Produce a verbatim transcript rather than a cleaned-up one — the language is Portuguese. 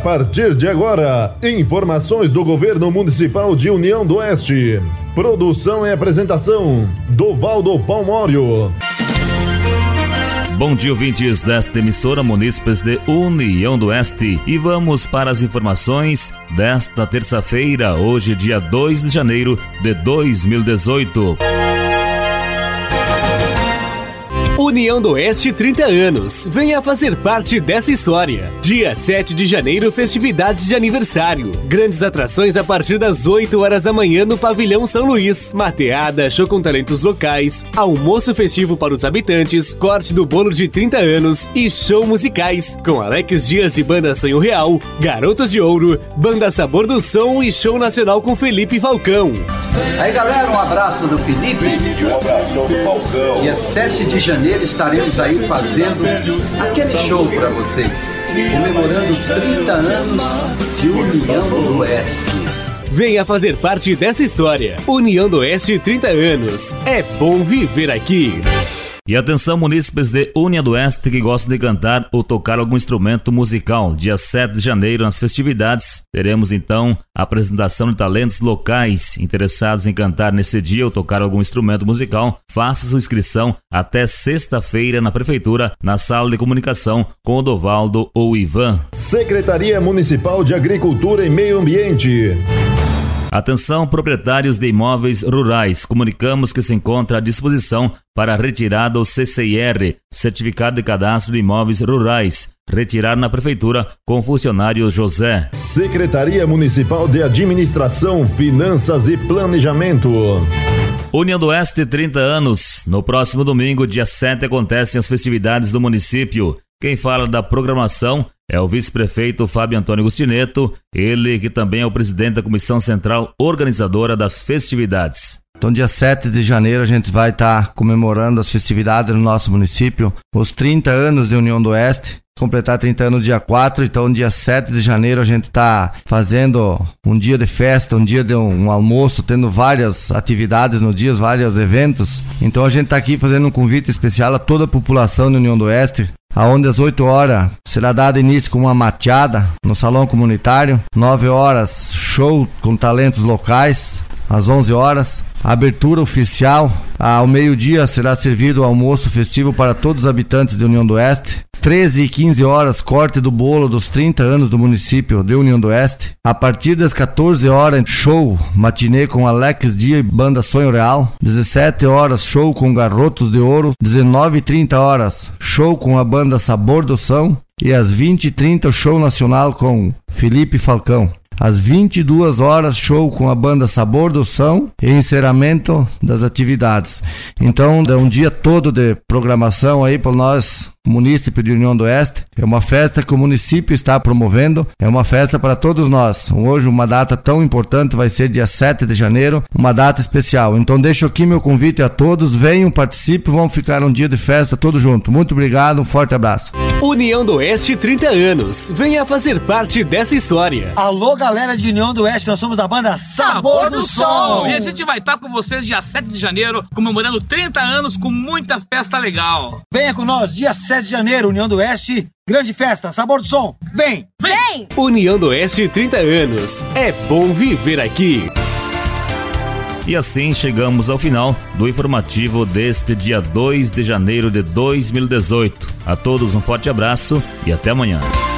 partir de agora, informações do Governo Municipal de União do Oeste. Produção e apresentação, Dovaldo Palmório. Bom dia, ouvintes desta emissora Munícipes de União do Oeste, e vamos para as informações desta terça-feira, hoje dia dois de janeiro de dois mil e dezoito. União do Oeste, trinta anos. Venha fazer parte dessa história. Dia sete de janeiro, festividades de aniversário. Grandes atrações a partir das oito horas da manhã no Pavilhão São Luís. Mateada, show com talentos locais, almoço festivo para os habitantes, corte do bolo de trinta anos e show musicais com Alex Dias e Banda Sonho Real, Garotos de Ouro, Banda Sabor do Som e show nacional com Felipe Falcão. Aí galera, um abraço do Felipe. E um abraço do Falcão. Dia sete de janeiro estaremos aí fazendo aquele show para vocês, comemorando os trinta anos de União do Oeste. Venha fazer parte dessa história. União do Oeste, trinta anos. É bom viver aqui. E atenção, munícipes de União do Oeste que gostam de cantar ou tocar algum instrumento musical. Dia sete de janeiro, nas festividades, teremos então a apresentação de talentos locais. Interessados em cantar nesse dia ou tocar algum instrumento musical, faça sua inscrição até sexta-feira na Prefeitura, na sala de comunicação com o Dovaldo ou Ivan. Secretaria Municipal de Agricultura e Meio Ambiente. Atenção, proprietários de imóveis rurais, comunicamos que se encontra à disposição para retirada o C C I R, Certificado de Cadastro de Imóveis Rurais, retirar na Prefeitura com o funcionário José. Secretaria Municipal de Administração, Finanças e Planejamento. União do Oeste, trinta anos. No próximo domingo, dia sete, acontecem as festividades do município. Quem fala da programação é o vice-prefeito Fábio Antônio Agustineto, ele que também é o presidente da Comissão Central Organizadora das festividades. Então, dia sete de janeiro, a gente vai estar tá comemorando as festividades no nosso município, os trinta anos de União do Oeste. Completar trinta anos dia quatro, então dia sete de janeiro a gente está fazendo um dia de festa, um dia de um, um almoço, tendo várias atividades no dia, vários eventos. Então a gente está aqui fazendo um convite especial a toda a população da União do Oeste, aonde às oito horas será dado início com uma mateada no salão comunitário, nove horas show com talentos locais, às onze horas abertura oficial, ao meio-dia será servido o almoço festivo para todos os habitantes de União do Oeste, treze e quinze horas corte do bolo dos trinta anos do município de União do Oeste, a partir das quatorze horas show matinê com Alex Dias e Banda Sonho Real, dezessete horas show com Garotos de Ouro, dezenove e trinta horas show com a Banda Sabor do Som e às vinte e trinta show nacional com Felipe Falcão. Às vinte e duas horas, show com a Banda Sabor do Som e encerramento das atividades. Então, é um dia todo de programação aí para nós, município de União do Oeste. É uma festa que o município está promovendo, é uma festa para todos nós. Hoje, uma data tão importante, vai ser dia sete de janeiro, uma data especial. Então, deixo aqui meu convite a todos, venham, participem, vamos ficar um dia de festa todos juntos. Muito obrigado, um forte abraço. União do Oeste, trinta anos. Venha fazer parte dessa história. Alô, galera de União do Oeste, nós somos da banda Sabor do Som. E a gente vai estar com vocês dia sete de janeiro, comemorando trinta anos com muita festa legal. Venha com nós, dia sete de janeiro, União do Oeste, grande festa, Sabor do Som. Vem! Vem! União do Oeste, trinta anos. É bom viver aqui. E assim chegamos ao final do informativo deste dia dois de janeiro de dois mil e dezoito. A todos um forte abraço e até amanhã.